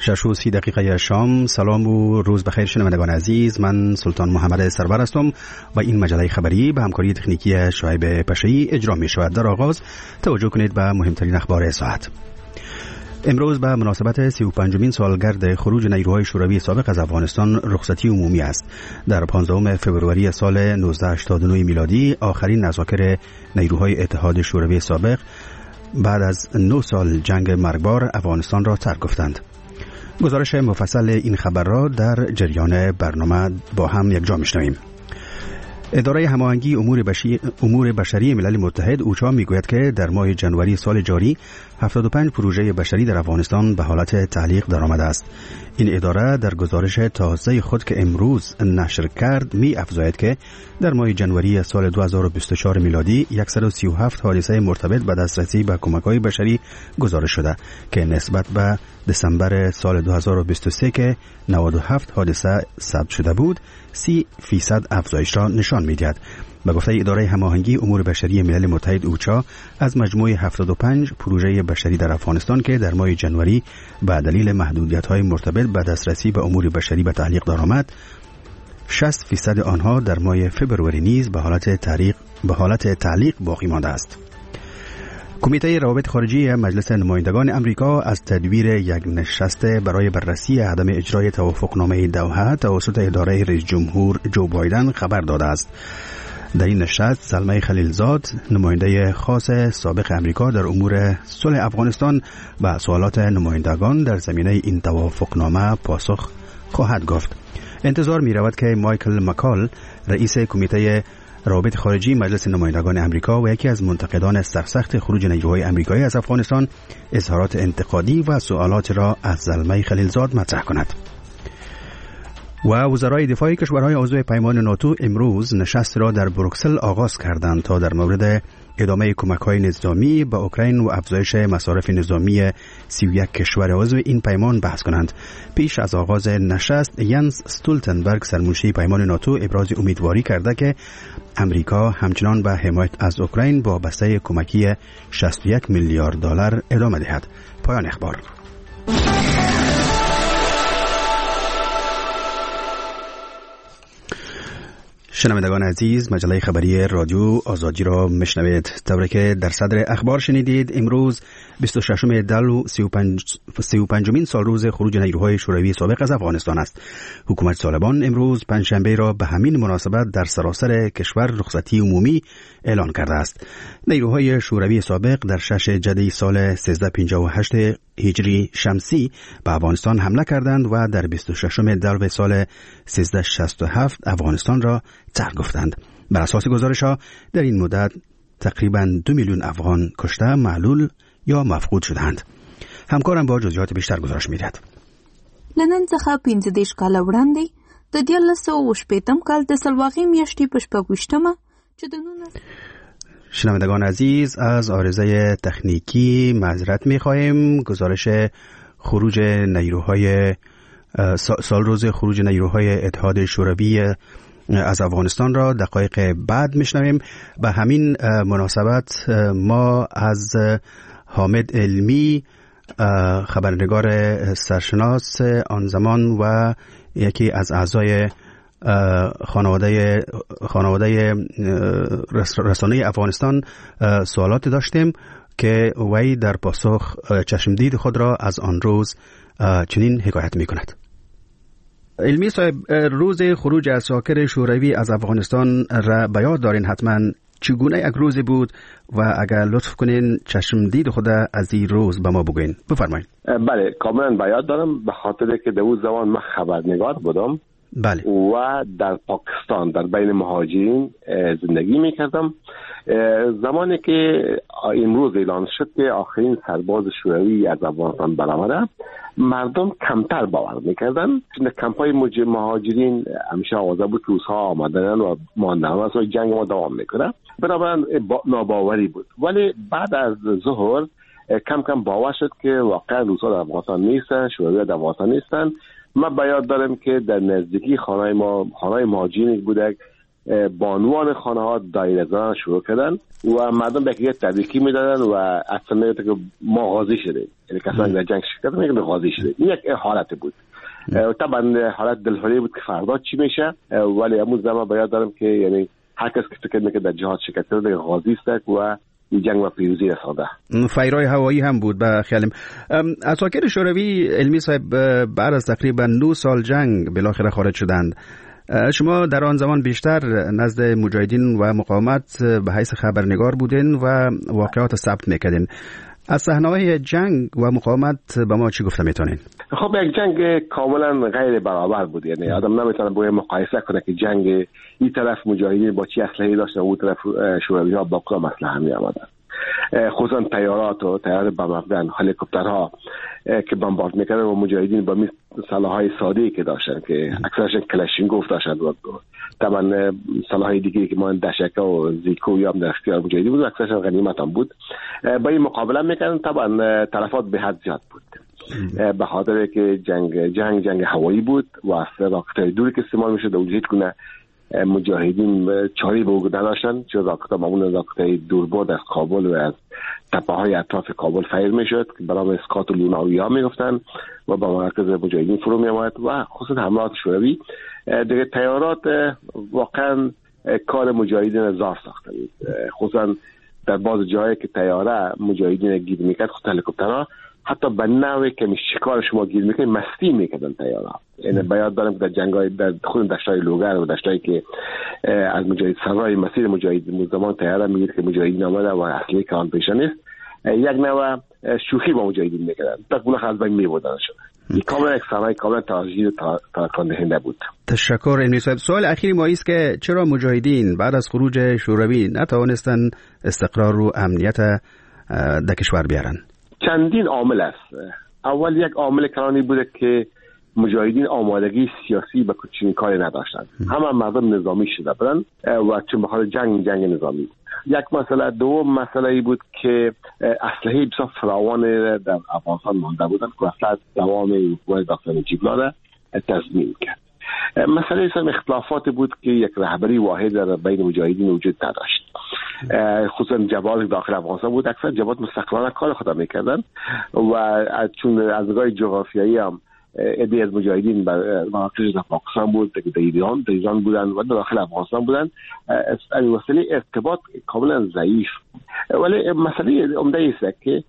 6:30 شام. سلام و روز بخیر شنوندگان عزیز، من سلطان محمد سرور هستم و این مجله خبری به همکاری تکنیکی شعیب پشه‌ای اجرا می شود. در آغاز توجه کنید به مهمترین اخبار ساعت. امروز به مناسبت 35مین سالگرد خروج نیروهای شوروی سابق از افغانستان رخصتی عمومی است. در 15 فوریه سال 1989 میلادی آخرین نذاکر نیروهای اتحاد شوروی سابق بعد از 9 سال جنگ مرگبار افغانستان را ترک گفتند. گزارش مفصل این خبر را در جریان برنامه با هم یکجا میشنویم. اداره هماهنگی امور بشری ملل متحد اوچا میگوید که در ماه ژانویه سال جاری 75 پروژه بشری در افغانستان به حالت تعلیق درآمده است. این اداره در گزارش تازه خود که امروز نشر کرد می افزاید که در ماه ژانویه سال 2024 میلادی 137 حادثه مرتبط به دسترسی به کمک‌های بشری گزارش شده که نسبت به دسامبر سال 2023 که 97 حادثه ثبت شده بود 30% افزایش را نشان می‌دهد. به گفته اداره هماهنگی امور بشری ملل متحد اوچا، از مجموع 75 پروژه بشری در افغانستان که در ماه ژانویه به دلیل محدودیت‌های مرتبط به دسترسی به امور بشری به تعلیق درآمد، 60% آنها در ماه فوریه نیز به حالت تعلیق باقی مانده است. کمیته روابط خارجی مجلس نمایندگان امریکا از تدبیر یک نشست برای بررسی عدم اجرای توافقنامه دوحه توسط اداره رئیس جمهور جو بایدن خبر داده است. در این نشست زلمه خلیلزاد، نماینده خاص سابق امریکا در امور صلح افغانستان، به سوالات نمایندگان در زمینه این توافقنامه پاسخ خواهد گفت. انتظار می رود که مایکل مکال، رئیس کمیته روابط خارجی مجلس نمایندگان امریکا و یکی از منتقدان سرسخت خروج نیروهای امریکایی از افغانستان، اظهارات انتقادی و سوالات را از زلمه خلیلزاد مطرح کند. و وزرای دفاع کشورهای عضو پیمان ناتو امروز نشست را در بروکسل آغاز کردند تا در مورد ادامه کمک‌های نظامی به اوکراین و افزایش مصارف نظامی 31 کشور عضو این پیمان بحث کنند. پیش از آغاز نشست، ینس استولتنبرگ سرمنشی پیمان ناتو ابراز امیدواری کرده که امریکا همچنان به حمایت از اوکراین با بسته کمکی 61 میلیارد دلار ادامه دهد. پایان اخبار. شنوندگان عزیز، مجله خبری رادیو آزادی را میشنوید. طوری که در صدر اخبار شنیدید، امروز 26 دل و 35مین سال روز خروج نیروهای شوروی سابق از افغانستان است. حکومت طالبان امروز پنجشنبه را به همین مناسبت در سراسر کشور رخصتی عمومی اعلان کرده است. نیروهای شوروی سابق در 6 جدی سال 1358 هجری شمسی به افغانستان حمله کردند و در 26 دلو سال 1367 افغانستان را ترک گفتند. بر اساس گزارش‌ها در این مدت تقریباً 2 میلیون افغان کشته، معلول یا مفقود شدند. همکارم با جزئیات بیشتر گزارش می‌دهد. لنن څخه 15 کاله وړاندې د 1980 کال د سلواغې میاشتې په 26مه چې د 19 شنوندگان عزیز، از عارضه تکنیکی معذرت می‌خواهیم. گزارش خروج نیروهای سال روز خروج نیروهای اتحاد شوروی از افغانستان را دقایق بعد میشنویم. به همین مناسبت ما از حامد علمی، خبرنگار سرشناس آن زمان و یکی از اعضای خانواده رسانه افغانستان سوالات داشتیم که وی در پاسخ چشمدید خود را از آن روز چنین حکایت می کند. علمی صاحب، روز خروج عساکر شوروی از افغانستان را به یاد دارین حتما. چگونه یک روزی بود و اگر لطف کنین چشمدید خود از این روز به ما بگوین. بفرمایید. بله، کاملا به یاد دارم، به خاطر که در اون زمان من خبرنگار بودم. بله. و در پاکستان در بین مهاجرین زندگی میکردم. زمانی که امروز اعلان شد که آخرین سرباز شوروی از افغانستان برآمده، مردم کمتر باور میکردن. کمپای مهاجرین همیشه آوازه بود که روزها آمدن و ماندن و اصلا جنگ ما دوام میکنه، بنابراین ناباوری بود. ولی بعد از ظهر کم کم باور شد که واقعا روزها در افغانستان نیستن، شوروی در افغانستان نیستن. من به یاد دارم که در نزدیکی خانه مهاجرین بوده بانوان خانه ها دایره زدن شروع کردن و مردم به یک تبریکی میدادن و اصلا میگفتن که ما غازی شدیم، یعنی کسانی در جنگ شرکت میگن غازی شدیم. این یک حالت بود. طبعا حالت دلهوری بود که فردا چی میشه، ولی همون زمان باید دارم که یعنی هر کس که فکر میکنه در جهاد شرکت کرده غازی است و این جنگ و پیروزی رسانده. فیرای هوایی هم بود به خیالم. اساکر شوروی علمی صاحب بعد از تقریبا 9 سال جنگ بالاخره خارج شدند. شما در آن زمان بیشتر نزد مجاهدین و مقاومت به حیث خبرنگار بودین و واقعات ثبت میکردین. از صحنه‌های جنگ و مقاومت به ما چی گفته میتونین؟ خب یک جنگ کاملا غیر برابر بود، یعنی آدم نمیتونه باید مقایسه کنه که جنگ این طرف مجاهدین با چی اسلحه‌ای داشتن و اون طرف شوروی‌ها با کدام اسلحه می آمدن. خصوصا طیارات و طیاره بمبافگن، هلیکوپترها که بمبارد میکردن و مجاهدین با سلاح‌های ساده‌ای که داشتن که اکثرشون کلاشینکوف داشتن و طبعا سلاح‌های دیگری که ما دشکه و زیکو یا در اختیار مجاهدین بود و اکثرشون غنیمت هم بود. با این مقابله میکردن. طبعا تلفات به حد زیاد بود به خاطر که جنگ هوایی بود و راکت‌های دوری که استعمال میشد و هیچ گونه مجاهدین چاری به او نداشتن، چون راکت معمولا راکت‌های دوربرد از کابل و از تپه‌های اطراف کابل فیر میشد که برای اسقاط لوناوی‌ها میگفتن و با مرکز مجاهدین فرو میآمد و خصوصا حملات شوروی دیگه طیارات واقعا کار مجاهدین زار ساخته بود. خصوصا در بعض جاهایی که طیاره مجاهدین گیر میکرد، خود هلیکوپترها حتی به نوعی که شکار شما گیر میکنه مستی میکردن طیاره. یعنی باید دارم که در جنگ‌های در خود دشتای لوگر و دشتایی که از مجاهد سرای مسیر مجاهدین زمان طیاره میگیره که مجاهدین آمده و اصلی که آن پیش نیست، یک نوع شوخی با مجاهدین میکردن تا گلخ از بین میبردن شده. این کاملا یک صحنه کاملا تراژدی تکان دهنده بود. تشکر علمی صاحب. سوال اخیری ما است که چرا مجاهدین بعد از خروج شوروی نتوانستن استقرار و امنیت در کشور بیارن؟ چندین عامل است. اول یک عامل کلانی بوده که مجاهدین آمادگی سیاسی به چنین کاری نداشتند. همه مردم نظامی شده بودند و چون بخاطر جنگ نظامی. یک مسئله. دوم مسئله ای بود که اسلحه بسیار فراوان در افغانستان مانده بودند که اصلا دوام حکومت دکتر نجیب الله را تضمین کرد. مسئله ایسان اختلافات بود که یک رهبری واحد در بین مجاهدین وجود نداشت. خصوصا جبهات داخل افغانستان بود، اکثر جبهات مستقلانه کار خود میکردن و چون از نگاه جغرافیایی هم عده از مجاهدین مراکزش در پاکستان بود، در ایران بودن و داخل افغانستان بودن. از وسیله ارتباط کاملا ضعیف. ولی مسئله عمده است که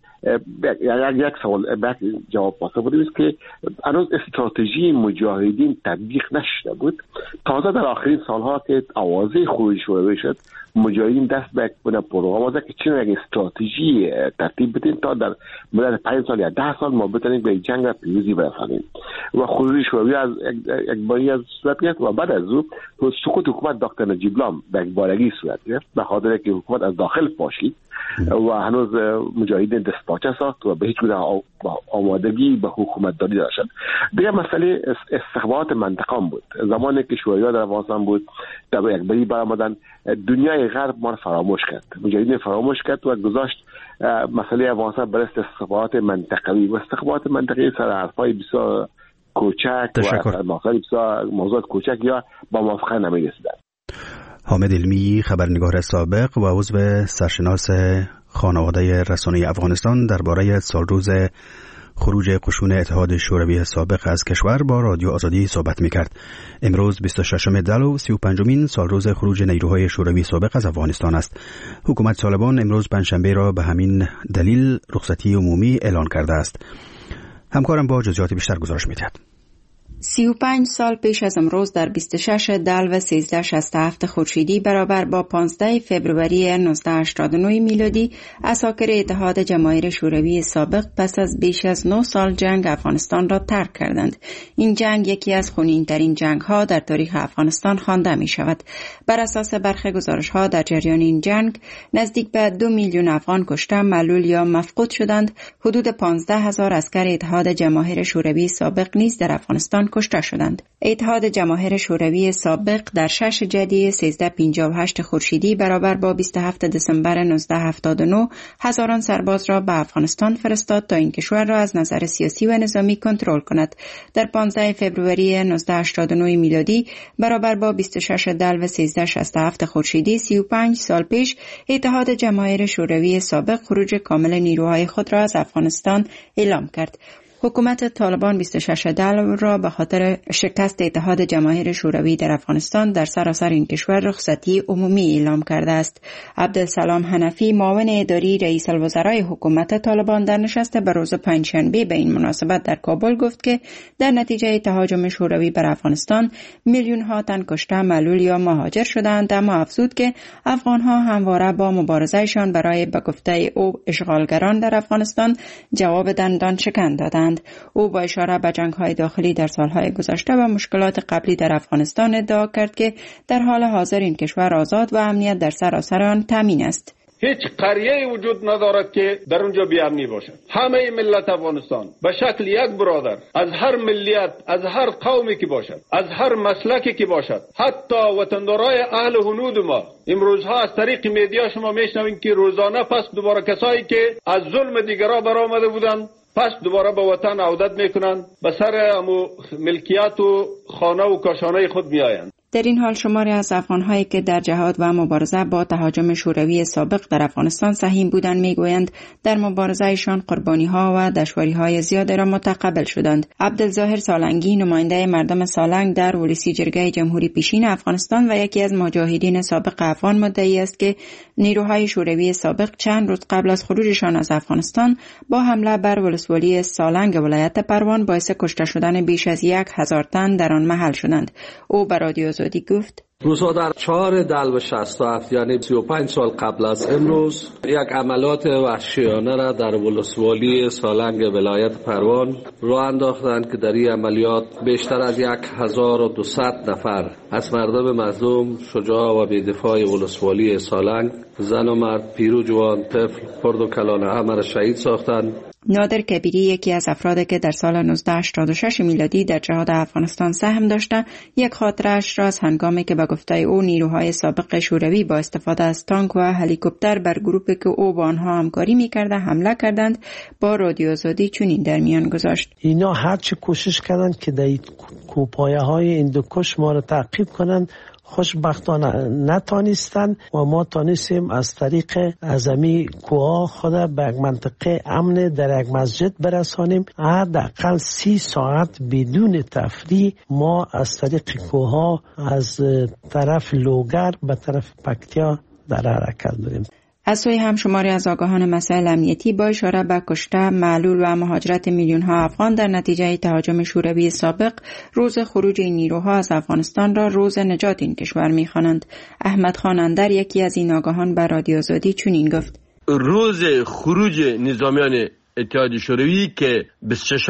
یک سوال جواب پاسخ بودیم است که هنوز استراتژی مجاهدین تطبیق نشده بود. تازه در آخرین سالها که آوازه خروج شروع شد، مجاهدین دست به یک پروگرام آورده که چون یک استراتژی ترتیب بدیم تا در مدت 5 سال یا 10 سال ما بتونیم به جنگ و پیروزی برسانیم و خروج شوروی از یک باری از صورت گرفت و بعد از او سقوط حکومت دکتر نجیب الله به یک بارگی صورت گرفت به خاطر که حکومت از داخل پاشید و هنوز مجاهدین دستپاچه ساخت و به هیچ گونه آمادگی به حکومت داری داشتند. دیگه مسئله استخبارات منطقه بود. زمانی که شوروی‌ها در افغانستان بود در یک باری برآمدن، دنیای غرب ما فراموش کرد، مجاهدین فراموش کرد و گذاشت مسئله افغانستان برای استخبارات منطقوی و استخبارات منطقی سر حرفای بسیار کوچک و موضوعات کوچک یا با موافقه نمی‌رسیدند. حامد علمی، خبرنگار سابق و عضو سرشناس خانواده رسانه افغانستان، درباره سالروز خروج قشون اتحاد شوروی سابق از کشور با رادیو آزادی صحبت می‌کرد. امروز 26 دی و 35مین سالروز خروج نیروهای شوروی سابق از افغانستان است. حکومت طالبان امروز پنجشنبه را به همین دلیل رخصتی عمومی اعلان کرده است. همکارم با جزئیات بیشتر گزارش می‌دهد. 35 سال پیش از امروز در 26 دی و 1367 خورشیدی برابر با 15 فوریه 1989 میلادی اساکر اتحاد جماهیر شوروی سابق پس از بیش از 9 سال جنگ افغانستان را ترک کردند. این جنگ یکی از خونین‌ترین جنگ‌ها در تاریخ افغانستان خوانده می‌شود. بر اساس برخی گزارش‌ها در جریان این جنگ نزدیک به 2 میلیون افغان کشته، معلول یا مفقود شدند. حدود 15,000 عسکر اتحاد جماهیر شوروی سابق نیز در افغانستان کشته شدند. اتحاد جماهیر شوروی سابق در 6 جدی 1358 خورشیدی برابر با 27 دسامبر 1979 هزاران سرباز را به افغانستان فرستاد تا این کشور را از نظر سیاسی و نظامی کنترل کند. در 15 فوریه 1989 میلادی برابر با 26 دلو 1367 خورشیدی 35 سال پیش اتحاد جماهیر شوروی سابق خروج کامل نیروهای خود را از افغانستان اعلام کرد. حکومت طالبان 26 دلو را به خاطر شکست اتحاد جماهیر شوروی در افغانستان در سراسر این کشور رخصتی عمومی اعلام کرده است. عبدالسلام حنفی معاون اداری رئیس الوزرای حکومت طالبان در نشست به روز پنجشنبه به این مناسبت در کابل گفت که در نتیجه تهاجم شوروی بر افغانستان میلیون ها تن کشته، معلول یا مهاجر شدند، اما افزود که افغان ها همواره با مبارزهشان برای به گفته او اشغالگران در افغانستان جواب دندان شکن دادند. او با اشاره به جنگ‌های داخلی در سالهای گذشته و مشکلات قبلی در افغانستان ادعا کرد که در حال حاضر این کشور آزاد و امنیت در سراسر آن تامین است. هیچ قریه وجود ندارد که در اونجا بی‌امنی باشد. همه ملت افغانستان به شکل یک برادر، از هر ملیت، از هر قومی که باشد، از هر مسلکی که باشد، حتی وطندارای اهل هنود ما امروزها از طریق میدیا شما میشنوین که روزانه پس دوباره کسایی که از ظلم دیگران برآمده بودند پس دوباره به وطن عودت میکنند، به سر ملکیت و خانه و کاشانه خود میآیند. در این حال شماری از افغان‌هایی که در جهاد و مبارزه با تهاجم شوروی سابق در افغانستان سهیم بودند میگویند در مبارزه‌شان قربانی‌ها و دشواری‌های زیادی را متقبل شدند. عبدالظاهر سالنگی نماینده مردم سالنگ در ولسی جرگه جمهوری پیشین افغانستان و یکی از مجاهدین سابق افغان مدعی است که نیروهای شوروی سابق چند روز قبل از خروجشان از افغانستان با حمله بر ولسوالی سالنگ ولایت پروان باعث کشته شدن بیش از 1000 تن در آن محل شدند. او به رادیو آزادی گفت: روزها در 4 دلو 67 یعنی 35 سال قبل از امروز یک عملیات وحشیانه را در ولسوالی سالنگ ولایت پروان راه انداختند که در این عملیات بیشتر از 1200 نفر از مردم مظلوم، شجاع و بی‌دفاع ولسوالی سالنگ، زن و مرد، پیر و جوان، طفل، خرد و کلان همه را شهید ساختند. نادر کبیری یکی از افرادی که در سال 1986 میلادی در جهاد افغانستان سهم داشته، یک خاطره‌اش را از هنگامی که به گفته او نیروهای سابق شوروی با استفاده از تانک و هلیکوپتر بر گروپی که او با آنها همکاری می‌کرد حمله کردند با رادیو آزادی چنین در میان گذاشت: اینا هرچی کوشش کردند که در کوپایه‌های هندوکش ما را تعقیب کنند، خوشبختانه نتانستند و ما تانستیم از طریق اعظمی کوها خود به یک منطقه امن در یک مسجد برسانیم. حداقل 30 ساعت بدون تفریح ما از طریق کوها از طرف لوگر به طرف پکتیا در حرکت بودیم. از سوی هم شماری از آگاهان مسائل امنیتی با اشاره به کشته، معلول و مهاجرت میلیون ها افغان در نتیجه تهاجم شوروی سابق خروج خروج این نیروها از افغانستان را روز نجات این کشور می‌خوانند. احمد خان اندر یکی از این آگاهان به رادیو آزادی چنین گفت: روز خروج نظامیان اتحاد شوروی که 26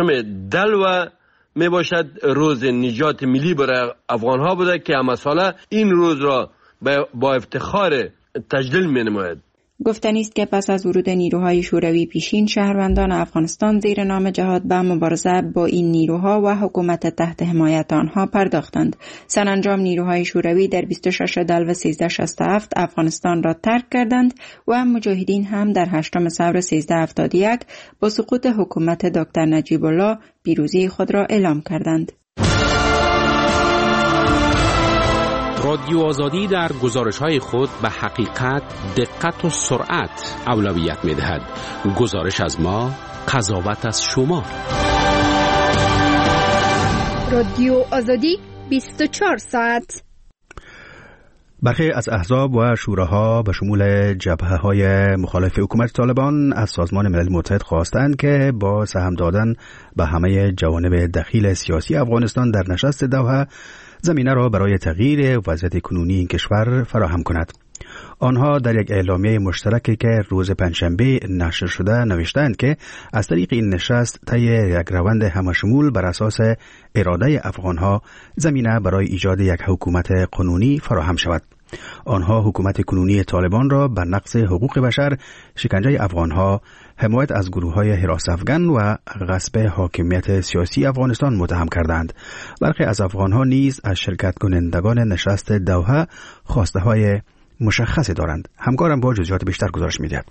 دلو می باشد روز نجات ملی برای افغان ها بوده که همه ساله این روز را با افتخار تجلیل می نماید. گفتنی است که پس از ورود نیروهای شوروی پیشین شهروندان افغانستان زیر نام جهاد به مبارزه با این نیروها و حکومت تحت حمایت آنها پرداختند. سرانجام نیروهای شوروی در 26 دلو 1367 افغانستان را ترک کردند و مجاهدین هم در 8 ثور 1371 با سقوط حکومت دکتر نجیب الله پیروزی خود را اعلام کردند. رادیو آزادی در گزارش‌های خود به حقیقت، دقت و سرعت اولویت می‌دهد. گزارش از ما، قضاوت از شما. رادیو آزادی 24 ساعت. برخی از احزاب و شوراها به شمول جبهه‌های مخالف حکومت طالبان از سازمان ملل متحد خواستند که با سهم دادن به همه جوانب دخیل سیاسی افغانستان در نشست دوحه زمینه را برای تغییر وضعیت کنونی این کشور فراهم کند. آنها در یک اعلامیه مشترکی که روز پنجشنبه نشر شده نوشتند که از طریق این نشست طی یک روند همشمول بر اساس اراده افغانها زمینه برای ایجاد یک حکومت قانونی فراهم شود. آنها حکومت کنونی طالبان را بر نقض حقوق بشر، شکنجه افغانها، حمایت از گروه‌های حراس افغان و غصب حاکمیت سیاسی افغانستان متهم کردند. برخی از افغانها نیز از شرکت کنندگان نشست دوحه خواسته‌های مشخصی دارند. همکارم با جزئیات بیشتر گزارش می‌دهد.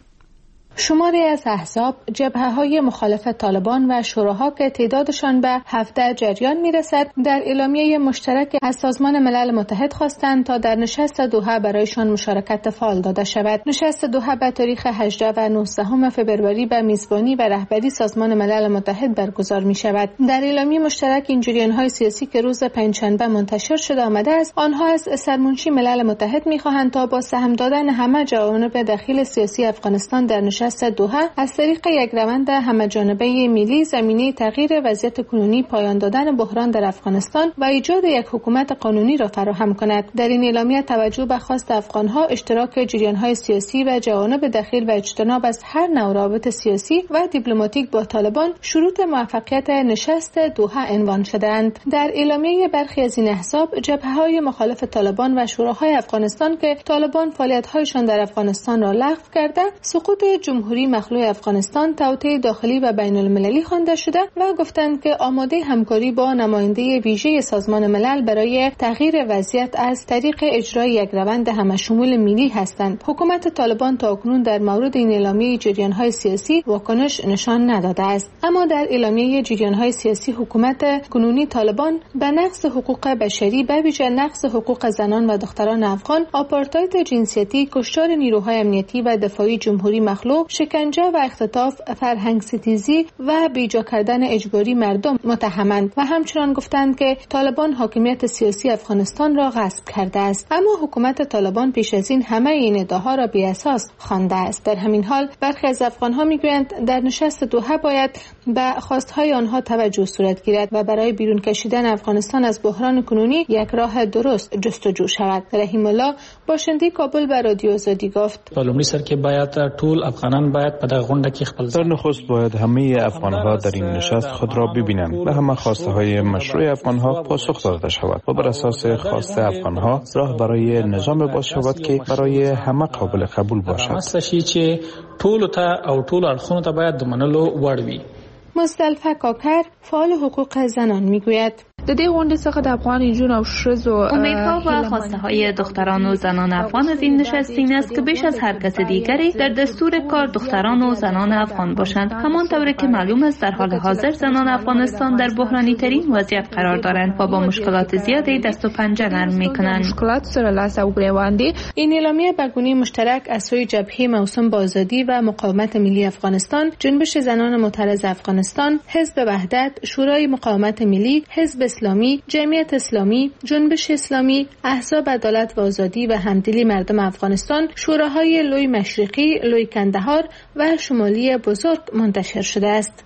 شماری از احزاب، جبهه‌های مخالف طالبان و شوراها که تعدادشان به 17 جریان می‌رسد، در اعلامیه مشترک از سازمان ملل متحد خواستند تا در نشست دوحه برایشان مشارکت فعال داده شود. نشست دوحه به تاریخ 18 و 19 فوریه به میزبانی و رهبری سازمان ملل متحد برگزار می‌شود. در اعلامیه مشترک این جریان‌های سیاسی که روز پنجشنبه منتشر شده آمده است، آنها از سرمنشی ملل متحد می‌خواهند تا با سهم دادن همه جوانب داخل سیاسی افغانستان در نشست دوحه از طریق یک روند همه‌جانبه ملی زمینه تغییر وضعیت کنونی، پایان دادن بحران در افغانستان و ایجاد یک حکومت قانونی را فراهم کند. در این اعلامیه توجه به خواست افغانها اشتراک جریان‌های سیاسی و جوانب داخل و اجتناب از هر نوع روابط سیاسی و دیپلماتیک با طالبان شروط موفقیت نشست دوحه عنوان شده‌اند. در اعلامیه برخی از این احزاب، جبهه‌های مخالف طالبان و شوراهای افغانستان که طالبان فعالیت‌هایشان در افغانستان را لغو کرده، سقوط جمهوری مخلوع افغانستان توطئه داخلی و بین المللی خوانده شده و گفتند که آماده همکاری با نماینده ویژه سازمان ملل برای تغییر وضعیت از طریق اجرای یک روند همشمول ملی هستند. حکومت طالبان تاکنون در مورد این اعلامیه جریان‌های سیاسی واکنش نشان نداده است، اما در اعلامیه جریان‌های سیاسی حکومت کنونی طالبان به نقض حقوق بشری، به ویژه نقض حقوق زنان و دختران افغان، آپارتاید جنسیتی، کشتار نیروهای امنیتی و دفاعی جمهوری مخلوع، شکنجه و اختطاف، فرهنگ ستیزی و بیجا کردن اجباری مردم متهمند و همچنان گفتند که طالبان حاکمیت سیاسی افغانستان را غصب کرده است. اما حکومت طالبان پیش از این همه این ادعاها را بی اساس خوانده است. در همین حال برخی از افغانها میگویند در نشست دوحه باید به خواستهای آنها توجه صورت گیرد و برای بیرون کشیدن افغانستان از بحران کنونی یک راه درست جستجو شود. رحیم الله باشنده کابل به رادیو آزادی گفت: لومړی سر کې باید ټول افغانان باید په دغه غونډه کې خپل در نخست باید همه افغانها در این نشست خود را ببینند و همه خواسته های مشروع افغانها پاسخ داده شود و بر اساس خواسته افغانها راه برای نظام باز شود که برای همه قابل قبول باشد. مسلشي چې ټول ته او ټول اړخونو ته باید د منلو وړ وي. مزدلفه کاکر فعال حقوق زنان میگوید: د دې غونډې څخه د افغان نجونو او ښځو امیدها و خواسته های دختران و زنان افغان از این نشست این است که بیش از هر کس دیگری در دستور کار دختران و زنان افغان باشند. همانطور که معلوم است در حال حاضر زنان افغانستان در بحرانی ترین وضعیت قرار دارند و با مشکلات زیادی دست و پنجه نرم میکنند. مشکلات سره لاس او گریوان دي. این اعلامیه به گونه مشترک از سوی جبهه موسوم به آزادی و مقاومت ملی افغانستان، جنبش زنان معترض افغانستان، حزب وحدت، شورای مقاومت ملی، حزب اسلامی، جمعیت اسلامی، جنبش اسلامی، احزاب عدالت و آزادی و همدلی مردم افغانستان، شوراهای لوی مشرقی، لوی کندهار و شمالی بزرگ منتشر شده است.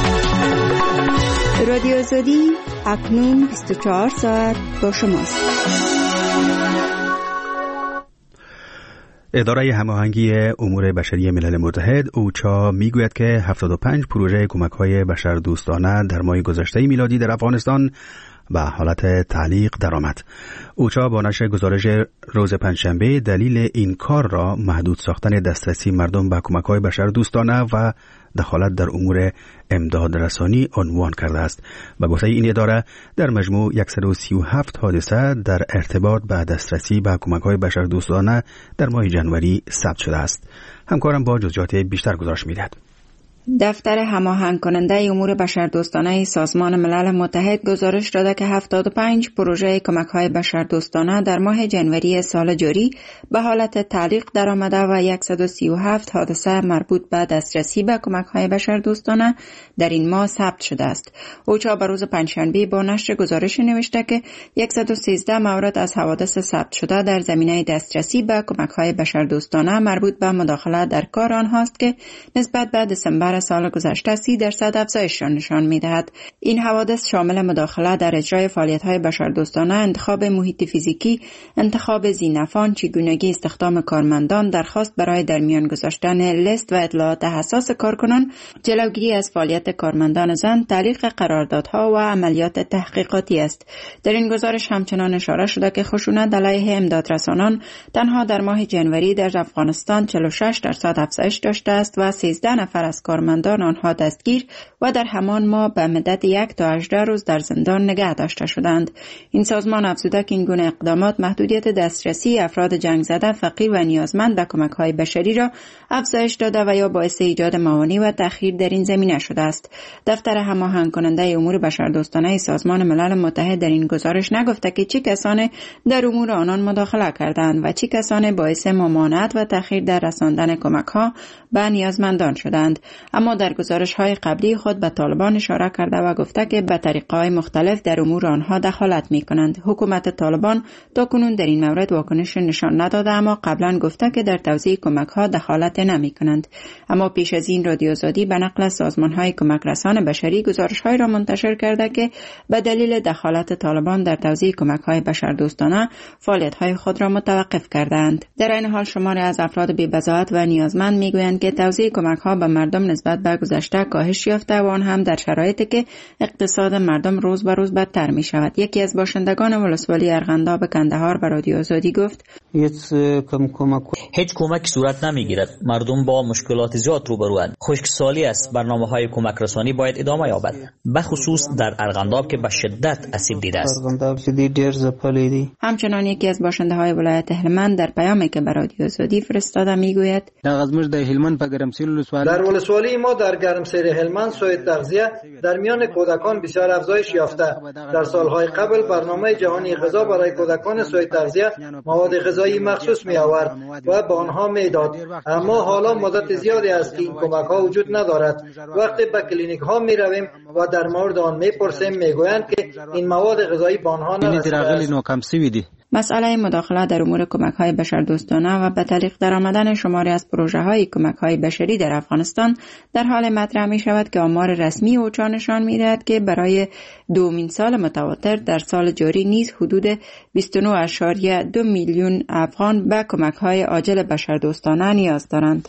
رادیو آزادی اکنون 24 ساعت با شماست. اداره هماهنگی امور بشری ملل متحد اوچا میگوید که 75 پروژه کمک‌های بشردوستانه در ماه گذشته میلادی در افغانستان به حالت تعلیق درآمد. اوچا با نشر گزارش روز پنجشنبه دلیل این کار را محدود ساختن دسترسی مردم به کمک‌های بشردوستانه و دخالت در امور امداد رسانی عنوان کرده است. به گفته این اداره در مجموع 137 حادثه در ارتباط به دسترسی به کمک‌های بشردوستانه در ماه ژانویه ثبت شده است. همکارم با جزئیات بیشتر گزارش می‌دهد. دفتر هماهنگ کننده امور بشردوستانه سازمان ملل متحد گزارش داده که 75 پروژه کمک‌های بشردوستانه در ماه ژانویه سال جاری به حالت تعلیق درآمده و 137 حادثه مربوط به دسترسی به کمک‌های بشردوستانه در این ماه ثبت شده است. اوچا به روز پنجشنبه با نشر گزارش نوشته که 113 مورد از حوادث ثبت شده در زمینه دسترسی به کمک‌های بشردوستانه مربوط به مداخله در کار آنهاست که نسبت به دسامبر برابر سال گذشته 30% افزایش را نشان می‌دهد. این حوادث شامل مداخله در اجرای فعالیت‌های بشردوستانه، انتخاب محیط فیزیکی، انتخاب ذی‌نفعان، چگونگی استخدام کارمندان، درخواست برای در میان گذاشتن لیست و اطلاعات حساس کارکنان، جلوگیری از فعالیت کارمندان زن، تعلیق قراردادها و عملیات تحقیقاتی است. در این گزارش همچنان اشاره شده که خشونت علیه امدادرسانان تنها در ماه جنوری در افغانستان 46% افزایش داشته است و 13 نفر از کارمندان آنها دستگیر و در همان ماه به مدت 1 تا 18 روز در زندان نگه داشته شدند. این سازمان افزوده که این گونه اقدامات محدودیت دسترسی افراد جنگ زده، فقیر و نیازمند به کمک‌های بشری را افزایش داده و یا باعث ایجاد موانع و تأخیر در این زمینه شده است. دفتر هماهنگ کننده امور بشردوستانه سازمان ملل متحد در این گزارش نگفته که چه کسانی در امور آنان مداخله کردند و چه کسانی باعث ممانعت و تأخیر در رساندن کمک‌ها به نیازمندان شدند، اما در گزارش‌های قبلی خود به طالبان اشاره کرده و گفته که به طریق‌های مختلف در امور آنها دخالت می‌کنند. حکومت طالبان تاکنون در این مورد واکنش نشان نداده، اما قبلا گفته که در توزیع کمک‌ها دخالت نمی‌کنند. اما پیش از این رادیو آزادی به نقل از سازمان‌های کمک رسان بشری گزارش‌های را منتشر کرده که به دلیل دخالت طالبان در توزیع کمک‌های بشردوستانه فعالیت‌های خود را متوقف کردند. در این حال شماری از افراد بی‌بضاعت و نیازمند می‌گویند که توزیع کمک‌ها به مردم نسبت به گذشته کاهش یافته و آن هم در شرایطی که اقتصاد مردم روز به روز بدتر می‌شود. یکی از باشندگان ولسوالی ارغنداب کندهار به رادیو آزادی گفت: هیچ کمک صورت نمی‌گیرد. مردم با مشکلات زیاد روبروند. خشکسالی است. برنامه‌های کمک رسانی باید ادامه یابد، به خصوص در ارغنداب که به شدت اسیب دیده است. همچنان یکی از باشنده‌های ولایت هلمند در پیامی که به رادیو آزادی فرستاده میگوید: در ولسوالی ما در گرمسیر هلمند سوء تغذیه در میان کودکان بسیار افزایش یافته. در سالهای قبل برنامه جهانی غذا برای کودکان سوء تغذیه مواد غذایی مخصوص می آورد و به آنها می داد، اما حالا مدت زیادی است که این کمک ها وجود ندارد. وقتی به کلینیک ها می رویم و در مورد آن می پرسیم می گویند که این مواد غذایی به آنها نرسیده است. مسئله مداخله در امور کمک‌های بشردوستانه و به تعلیق درآمدن شماری از پروژه‌های کمک‌های بشری در افغانستان در حال مطرح می‌شود که آمار رسمی اوچا نشان می‌دهد که برای دومین سال متواتر در سال جاری نیز حدود 29.2 میلیون افغان به کمک‌های عاجل بشردوستانه نیاز دارند.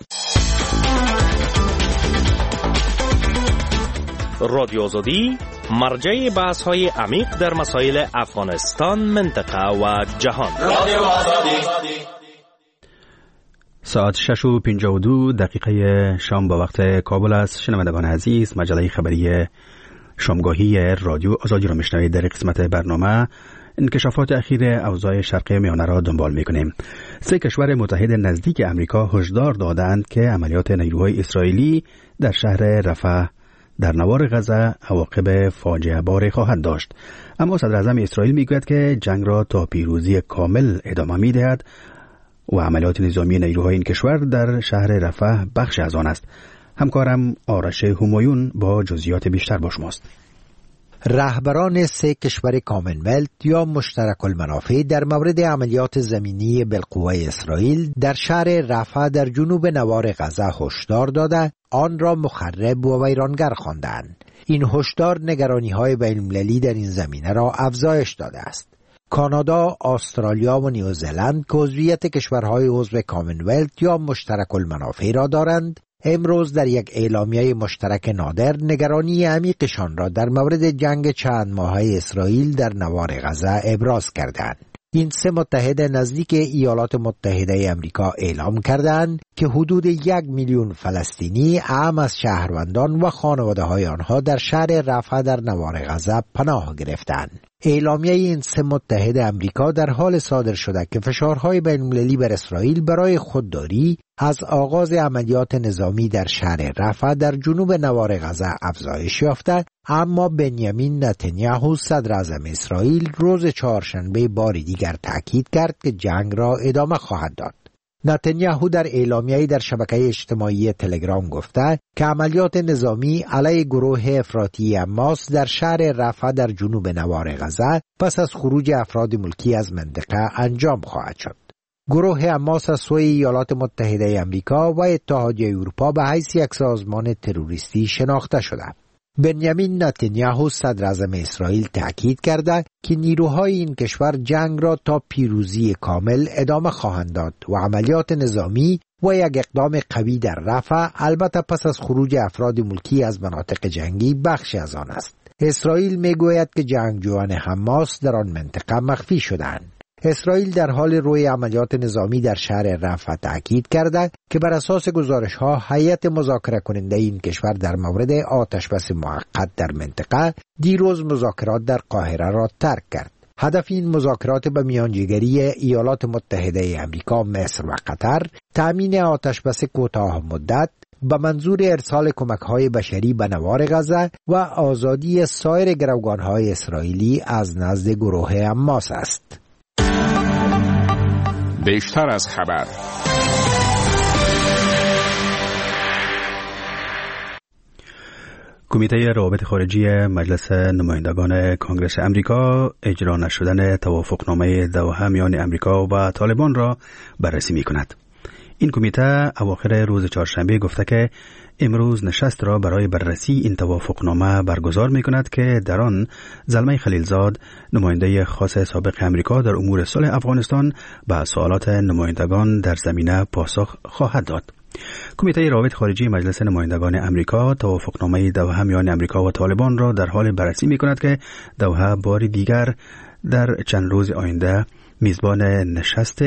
رادیو آزادی مرجع بحث‌های عمیق در مسائل افغانستان، منطقه و جهان. رادیو آزادی. ساعت 6:52 شام با وقت کابل است. شنوندگان عزیز، مجله خبری شامگاهی رادیو آزادی را میشنوید. در قسمت برنامه انکشافات اخیر اوضاع شرق میانه را دنبال میکنیم. 3 کشور متحد نزدیک امریکا هشدار دادند که عملیات نیروهای اسرائیلی در شهر رفح در نوار غزه عواقب فاجعه بار خواهد داشت. اما صدر اعظم اسرائیل میگوید که جنگ را تا پیروزی کامل ادامه میدهد و عملیات نظامی نیروهای این کشور در شهر رفح بخش از آن است. همکارم آرش همایون با جزئیات بیشتر با شماست. رهبران 3 کشور کامنولت یا مشترک المنافع در مورد عملیات زمینی بالقوه اسرائیل در شهر رفح در جنوب نوار غزه هشدار داده آن را مخرب و ویرانگر خواندند. این هشدار نگرانی‌های بین‌المللی در این زمینه را افزایش داده است. کانادا، استرالیا و نیوزلند که عضویت کشورهای عضو کامنولت یا مشترک المنافع را دارند، امروز در یک اعلامیه مشترک نادر نگرانی عمیقشان را در مورد جنگ چند ماهه اسرائیل در نوار غزه ابراز کردند. این 3 متحد نزدیک ایالات متحده امریکا اعلام کردند که حدود 1 میلیون فلسطینی اعم از شهروندان و خانواده های آنها در شهر رفح در نوار غزه پناه گرفتند. اعلامیه این 3 متحد امریکا در حال صادر شده که فشارهای بین‌المللی بر اسرائیل برای خودداری از آغاز عملیات نظامی در شهر رفح در جنوب نوار غزه افزایش یافته، اما بنیامین نتانیاهو صدر اعظم اسرائیل روز چهارشنبه بار دیگر تاکید کرد که جنگ را ادامه خواهد داد. نتانیاهو در اعلامیه‌ای در شبکه اجتماعی تلگرام گفته که عملیات نظامی علیه گروه افراطی حماس در شهر رفح در جنوب نوار غزه پس از خروج افراد ملکی از منطقه انجام خواهد شد. گروه حماس از سوی ایالات متحده آمریکا و اتحادیه اروپا به حیث یک سازمان تروریستی شناخته شده. بنیامین نتانیاهو صدر اعظم اسرائیل تاکید کرده که نیروهای این کشور جنگ را تا پیروزی کامل ادامه خواهند داد و عملیات نظامی و یک اقدام قوی در رفح، البته پس از خروج افراد ملکی از مناطق جنگی، بخشی از آن است. اسرائیل میگوید که جنگجویان حماس در آن منطقه مخفی شدند. اسرائیل در حال روی عملیات نظامی در شهر رفح تاکید کرده که بر اساس گزارش‌ها هیئت مذاکره کننده این کشور در مورد آتشبس موقت در منطقه دیروز مذاکرات در قاهره را ترک کرد. هدف این مذاکرات به میانجیگری ایالات متحده آمریکا، مصر و قطر تأمین آتشبس کوتاه مدت به منظور ارسال کمک‌های بشری به نوار غزه و آزادی سایر گروگان‌های اسرائیلی از نزد گروه حماس است. بیشتر از خبر. کمیته روابط خارجی مجلس نمایندگان کنگره امریکا اجرا نشدن توافقنامه دوحه میان امریکا و طالبان را بررسی می کند. این کمیته اواخر روز چهارشنبه گفته که امروز نشست را برای بررسی این توافقنامه برگزار می کند که در آن زلمه خلیلزاد، نماینده خاص سابق امریکا در امور صلح افغانستان، به سوالات نمایندگان در زمینه پاسخ خواهد داد. کمیته روابط خارجی مجلس نمایندگان امریکا توافقنامه دوحه میان امریکا و طالبان را در حال بررسی می کند که دوحه بار دیگر در چند روز آینده میزبان نشست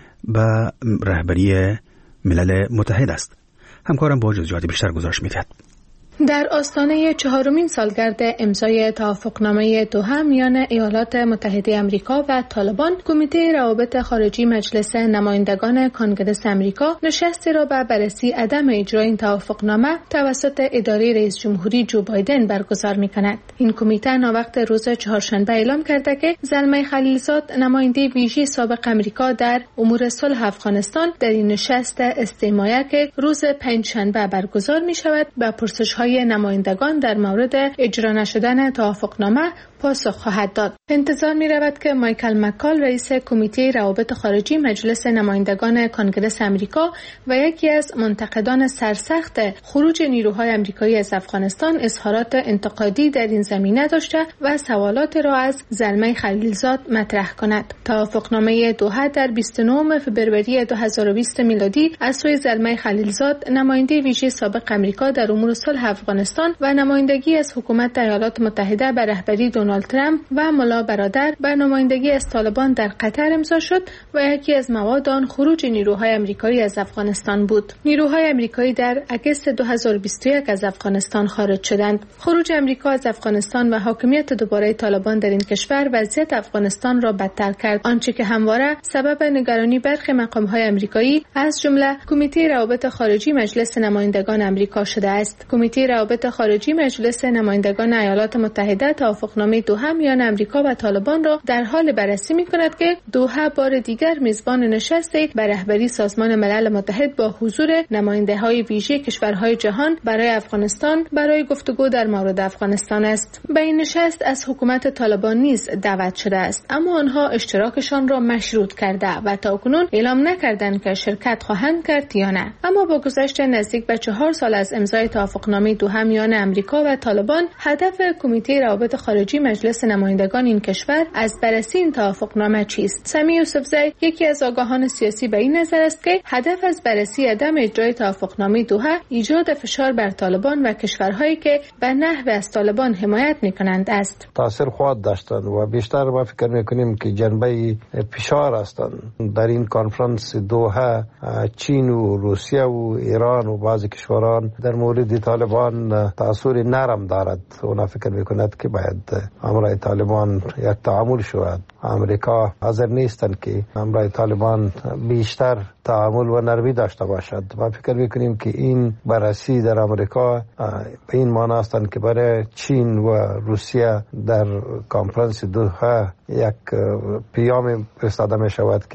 به رهبری ملل متحد است. همکارم با جزئیات بیشتر گزارش می‌دهد. در آستانه 4مین سالگرد امضای توافقنامه دوحه میان ایالات متحده آمریکا و طالبان، کمیته روابط خارجی مجلس نمایندگان کنگره آمریکا نشستی را به بررسی عدم اجرای این توافقنامه توسط اداره رئیس جمهوری جو بایدن برگزار می‌کند. این کمیته ناوقت روز چهارشنبه اعلام کرده که زلمه خلیلزاد، نماینده ویژه سابق آمریکا در امور صلح افغانستان، در این نشست استماعی که روز پنجشنبه برگزار می‌شود به پرسش‌های نمایندگان در مورد اجرا نشدن توافقنامه پاسخ خواهد داد. انتظار می رود که مایکل مکال، رئیس کمیته روابط خارجی مجلس نمایندگان کنگره آمریکا و یکی از منتقدان سرسخت خروج نیروهای آمریکایی از افغانستان، اظهارات انتقادی در این زمینه داشته و سوالات را از زلمه خلیلزاد مطرح کند. توافقنامه دوحه در 29 فوریه 2020 میلادی از سوی زلمه خلیلزاد، نماینده ویژه سابق آمریکا در امور صلح افغانستان و نمایندگی از حکومت ایالات متحده به رهبری دونالد ترامپ و ملا برادر به نمایندگی از طالبان در قطر امضا شد و یکی از مواد آن خروج نیروهای آمریکایی از افغانستان بود. نیروهای آمریکایی در اگست 2021 از افغانستان خارج شدند. خروج آمریکا از افغانستان و حاکمیت دوباره طالبان در این کشور وضعیت افغانستان را بدتر کرد، آنچه که همواره سبب نگرانی برخی مقام‌های آمریکایی از جمله کمیته روابط خارجی مجلس نمایندگان آمریکا شده است. کمیته روابط خارجی مجلس نمایندگان ایالات متحده توافقنامه دوحه میان آمریکا و طالبان را در حال بررسی می‌کند که دوحه بار دیگر میزبان نشستی به رهبری سازمان ملل متحد با حضور نماینده‌های ویژه کشورهای جهان برای افغانستان برای گفتگو در مورد افغانستان است. به این نشست از حکومت طالبان نیز دعوت شده است، اما آنها اشتراکشان را مشروط کرده و تاکنون اعلام نکردند که شرکت خواهند کرد یا نه. اما با گذشت نزدیک به 4 سال از امضای توافقنامه دوحه میان آمریکا و طالبان، هدف کمیته روابط خارجی مجلس نمایندگان این کشور از بررسی این توافقنامه چیست؟ سمی یوسفزی، یکی از آگاهان سیاسی، به این نظر است که هدف از بررسی عدم اجرای توافقنامه دوحه ایجاد فشار بر طالبان و کشورهایی که به نحو از طالبان حمایت می‌کنند است. تاثیر خود داشتند و بیشتر ما فکر می‌کنیم که جنبه فشار هستند. در این کنفرانس دوحه چین و روسیه و ایران و بعضی کشوران در مورد طالبان تأثیر نرم دارد. اونا فکر می‌کند که باید امرای طالبان یک تعامل شود. امریکا حاضر نیستند که امرای طالبان بیشتر تعامل و نرمی داشته باشد. ما فکر میکنیم که این بررسی در امریکا به این معنی هستند که برای چین و روسیه در کنفرانس دوحه یک پیام فرستاده می شود که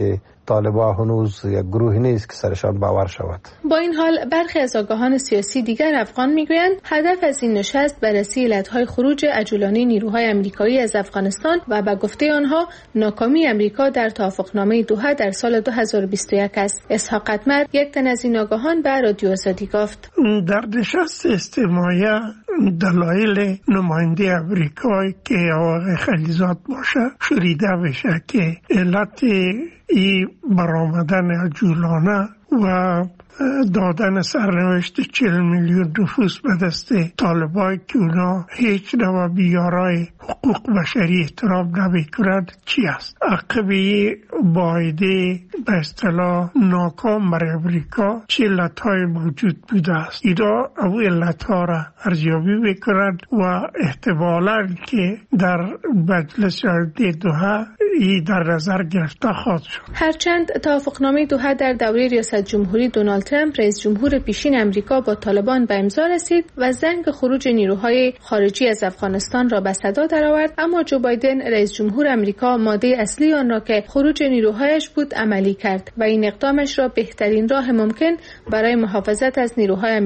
طالبان هنوز یک گروه نیست که سرشان باور شود. با این حال برخی از آگاهان سیاسی دیگر افغان میگویند هدف از این نشست بررسی علتهای خروج عجولانه نیروهای آمریکایی از افغانستان و به گفته آنها ناکامی آمریکا در توافقنامه دوحه در سال 2021 است. اسحاق قدمر، یک تن از این آگاهان، به رادیو آزادی گفت: در نشست استماعیه دلایل نماینده آمریکایی که آقای خلیزاد باشه شریده بشه که علت ای برآمدن عجولانه و دادن سرنوشت 40 میلیون نفوس به دست طالبان که اونا هیچ نوع بیارای حقوق بشری احترام نمی‌کنند چی است؟ عقبی معاهده به اصطلاح ناکام برای امریکا چه علت‌های موجود بوده است؟ اینا او علت‌ها را ارزیابی می‌کنند و احتمالاً که در مجلس آینده دوحه ای در نظر گرفته خواهد شد. هرچند توافقنامه دوحه در دوره ریاست جمهوری دونالد ترامپ رئیس جمهور پیشین امریکا با طالبان به امضا رسید و زنگ خروج نیروهای خارجی از افغانستان را به صدا درآورد، اما جو بایدن رئیس جمهور امریکا ماده اصلی آن را که خروج نیروهایش بود عملی کرد و این اقدامش را بهترین راه ممکن برای محافظت از نیروهای